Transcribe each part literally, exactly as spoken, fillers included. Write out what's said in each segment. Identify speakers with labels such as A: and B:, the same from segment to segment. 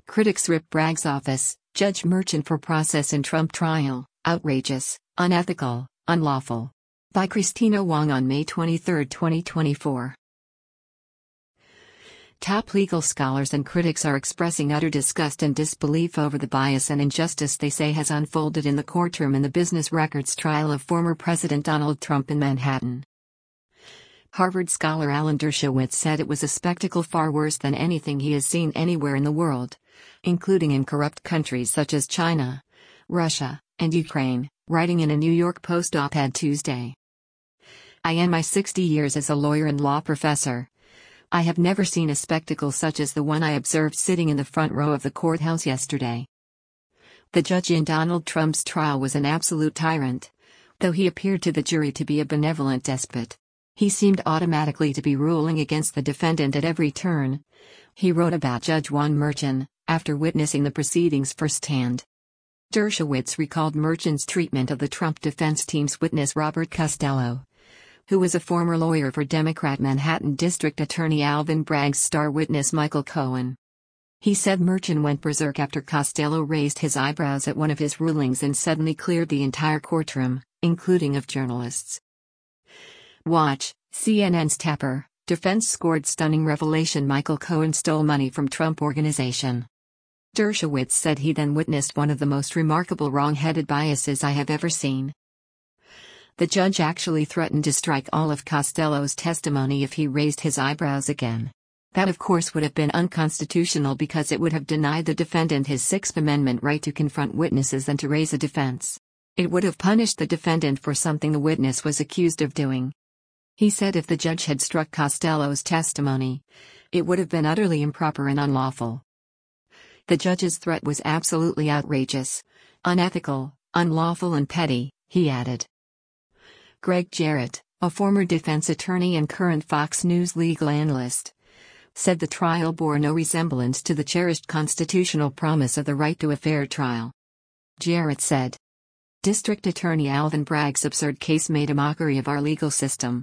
A: Critics rip Bragg's office, Judge Merchan for process in Trump trial, outrageous, unethical, unlawful. By Christina Wong on May twenty-third, twenty twenty-four. Top legal scholars and critics are expressing utter disgust and disbelief over the bias and injustice they say has unfolded in the courtroom in the business records trial of former President Donald Trump in Manhattan. Harvard scholar Alan Dershowitz said it was a spectacle far worse than anything he has seen anywhere in the world, including in corrupt countries such as China, Russia, and Ukraine, writing in a New York Post op-ed Tuesday. I in my sixty years as a lawyer and law professor, I have never seen a spectacle such as the one I observed sitting in the front row of the courthouse yesterday. The judge in Donald Trump's trial was an absolute tyrant, though he appeared to the jury to be a benevolent despot. He seemed automatically to be ruling against the defendant at every turn, he wrote about Judge Juan Merchan, after witnessing the proceedings firsthand. Dershowitz recalled Merchan's treatment of the Trump defense team's witness Robert Costello, who was a former lawyer for Democrat Manhattan District Attorney Alvin Bragg's star witness Michael Cohen. He said Merchan went berserk after Costello raised his eyebrows at one of his rulings and suddenly cleared the entire courtroom, including of journalists. Watch, C N N's Tapper, defense scored stunning revelation Michael Cohen stole money from Trump Organization. Dershowitz said he then witnessed one of the most remarkable wrong-headed biases I have ever seen. The judge actually threatened to strike all of Costello's testimony if he raised his eyebrows again. That of course would have been unconstitutional because it would have denied the defendant his Sixth Amendment right to confront witnesses and to raise a defense. It would have punished the defendant for something the witness was accused of doing. He said if the judge had struck Costello's testimony, it would have been utterly improper and unlawful. The judge's threat was absolutely outrageous, unethical, unlawful and petty, he added. Greg Jarrett, a former defense attorney and current Fox News legal analyst, said the trial bore no resemblance to the cherished constitutional promise of the right to a fair trial. Jarrett said, District Attorney Alvin Bragg's absurd case made a mockery of our legal system.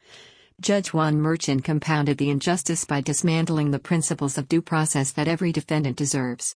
A: Judge Juan Merchan compounded the injustice by dismantling the principles of due process that every defendant deserves.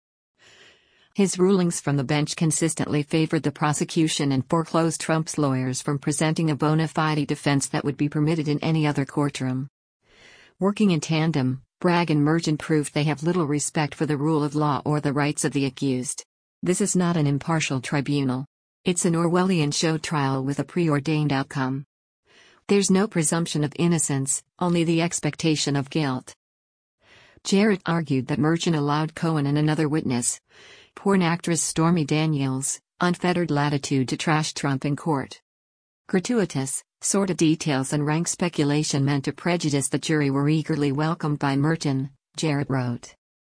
A: His rulings from the bench consistently favored the prosecution and foreclosed Trump's lawyers from presenting a bona fide defense that would be permitted in any other courtroom. Working in tandem, Bragg and Merchan proved they have little respect for the rule of law or the rights of the accused. This is not an impartial tribunal. It's an Orwellian show trial with a preordained outcome. There's no presumption of innocence, only the expectation of guilt. Jarrett argued that Merchan allowed Cohen and another witness, porn actress Stormy Daniels, unfettered latitude to trash Trump in court. Gratuitous, sordid details and rank speculation meant to prejudice the jury were eagerly welcomed by Merchan, Jarrett wrote.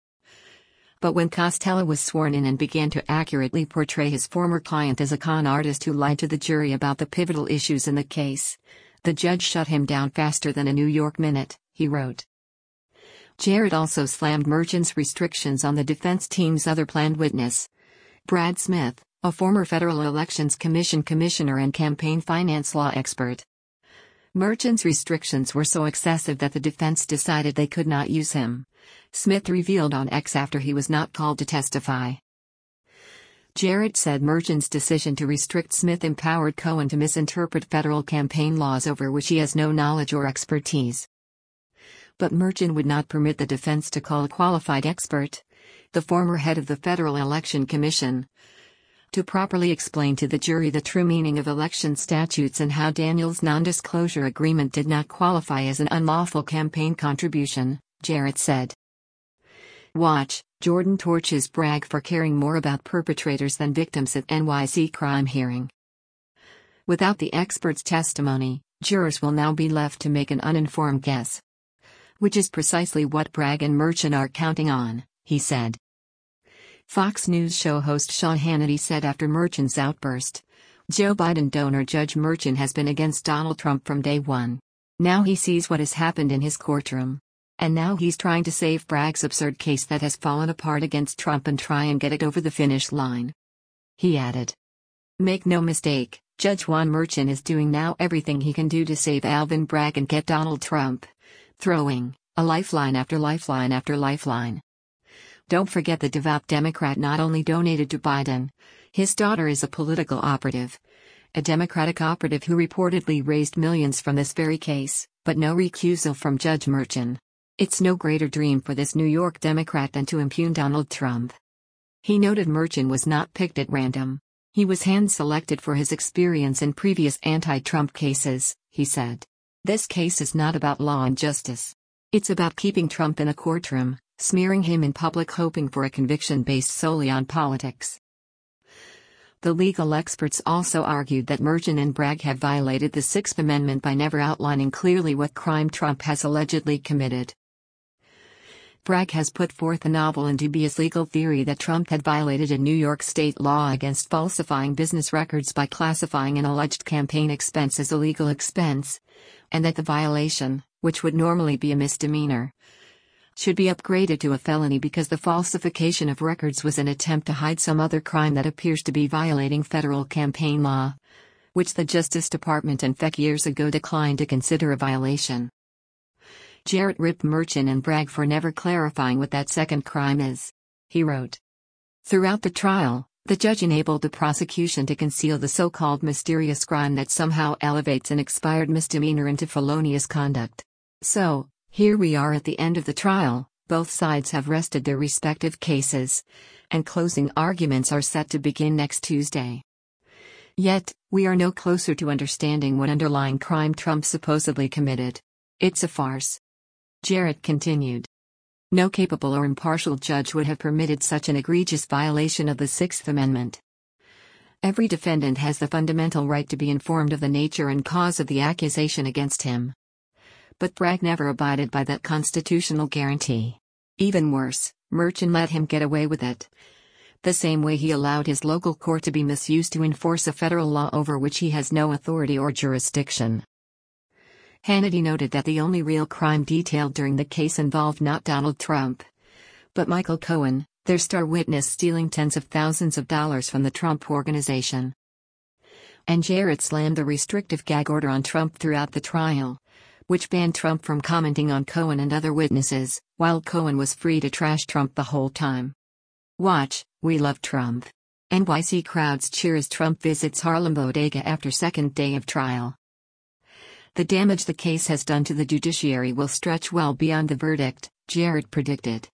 A: But when Costello was sworn in and began to accurately portray his former client as a con artist who lied to the jury about the pivotal issues in the case, the judge shut him down faster than a New York minute, he wrote. Jarrett also slammed Merchan's restrictions on the defense team's other planned witness, Brad Smith, a former Federal Elections Commission commissioner and campaign finance law expert. Merchan's restrictions were so excessive that the defense decided they could not use him, Smith revealed on X after he was not called to testify. Jarrett said Merchan's decision to restrict Smith empowered Cohen to misinterpret federal campaign laws over which he has no knowledge or expertise. But Merchan would not permit the defense to call a qualified expert, the former head of the Federal Election Commission, to properly explain to the jury the true meaning of election statutes and how Daniels' non-disclosure agreement did not qualify as an unlawful campaign contribution, Jarrett said. Watch, Jordan torches Bragg for caring more about perpetrators than victims at N Y C crime hearing. Without the expert's testimony, jurors will now be left to make an uninformed guess. Which is precisely what Bragg and Merchan are counting on, he said. Fox News show host Sean Hannity said after Merchan's outburst, Joe Biden donor Judge Merchan has been against Donald Trump from day one. Now he sees what has happened in his courtroom. And now he's trying to save Bragg's absurd case that has fallen apart against Trump and try and get it over the finish line. He added. Make no mistake, Judge Juan Merchan is doing now everything he can do to save Alvin Bragg and get Donald Trump, throwing a lifeline after lifeline after lifeline. Don't forget the devout Democrat not only donated to Biden. His daughter is a political operative. A Democratic operative who reportedly raised millions from this very case, but no recusal from Judge Merchan. It's no greater dream for this New York Democrat than to impugn Donald Trump. He noted Merchan was not picked at random. He was hand-selected for his experience in previous anti-Trump cases, he said. This case is not about law and justice. It's about keeping Trump in a courtroom, smearing him in public, hoping for a conviction based solely on politics. The legal experts also argued that Merchan and Bragg have violated the Sixth Amendment by never outlining clearly what crime Trump has allegedly committed. Bragg has put forth a novel and dubious legal theory that Trump had violated a New York state law against falsifying business records by classifying an alleged campaign expense as a legal expense, and that the violation, which would normally be a misdemeanor, should be upgraded to a felony because the falsification of records was an attempt to hide some other crime that appears to be violating federal campaign law, which the Justice Department and F E C years ago declined to consider a violation. Jarrett ripped Merchan and Bragg for never clarifying what that second crime is. He wrote, "Throughout the trial, the judge enabled the prosecution to conceal the so-called mysterious crime that somehow elevates an expired misdemeanor into felonious conduct. So, here we are at the end of the trial, both sides have rested their respective cases, and closing arguments are set to begin next Tuesday. Yet, we are no closer to understanding what underlying crime Trump supposedly committed. It's a farce." Jarrett continued. No capable or impartial judge would have permitted such an egregious violation of the Sixth Amendment. Every defendant has the fundamental right to be informed of the nature and cause of the accusation against him. But Bragg never abided by that constitutional guarantee. Even worse, Merchan let him get away with it. The same way he allowed his local court to be misused to enforce a federal law over which he has no authority or jurisdiction. Hannity noted that the only real crime detailed during the case involved not Donald Trump, but Michael Cohen, their star witness, stealing tens of thousands of dollars from the Trump Organization. And Jarrett slammed the restrictive gag order on Trump throughout the trial, which banned Trump from commenting on Cohen and other witnesses, while Cohen was free to trash Trump the whole time. Watch, We Love Trump. N Y C crowds cheer as Trump visits Harlem Bodega after second day of trial. The damage the case has done to the judiciary will stretch well beyond the verdict, Jarrett predicted.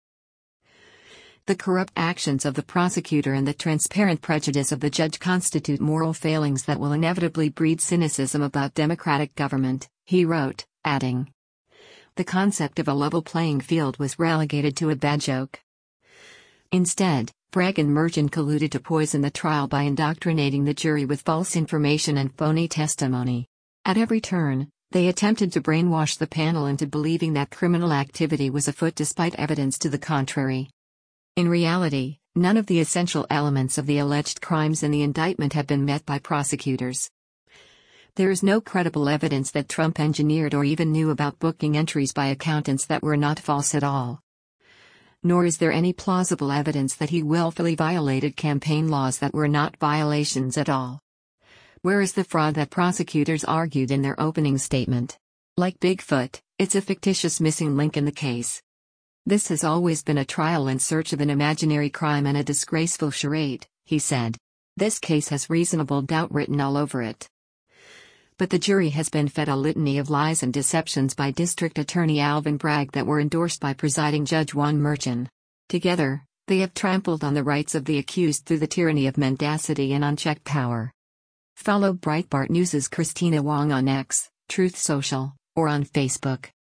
A: The corrupt actions of the prosecutor and the transparent prejudice of the judge constitute moral failings that will inevitably breed cynicism about democratic government, he wrote, adding, "The concept of a level playing field was relegated to a bad joke." Instead, Bragg and Merchan colluded to poison the trial by indoctrinating the jury with false information and phony testimony. At every turn, they attempted to brainwash the panel into believing that criminal activity was afoot despite evidence to the contrary. In reality, none of the essential elements of the alleged crimes in the indictment have been met by prosecutors. There is no credible evidence that Trump engineered or even knew about booking entries by accountants that were not false at all. Nor is there any plausible evidence that he willfully violated campaign laws that were not violations at all. Where is the fraud that prosecutors argued in their opening statement? Like Bigfoot, it's a fictitious missing link in the case. This has always been a trial in search of an imaginary crime and a disgraceful charade, he said. This case has reasonable doubt written all over it. But the jury has been fed a litany of lies and deceptions by District Attorney Alvin Bragg that were endorsed by presiding Judge Juan Merchan. Together, they have trampled on the rights of the accused through the tyranny of mendacity and unchecked power. Follow Breitbart News' Christina Wong on X, Truth Social, or on Facebook.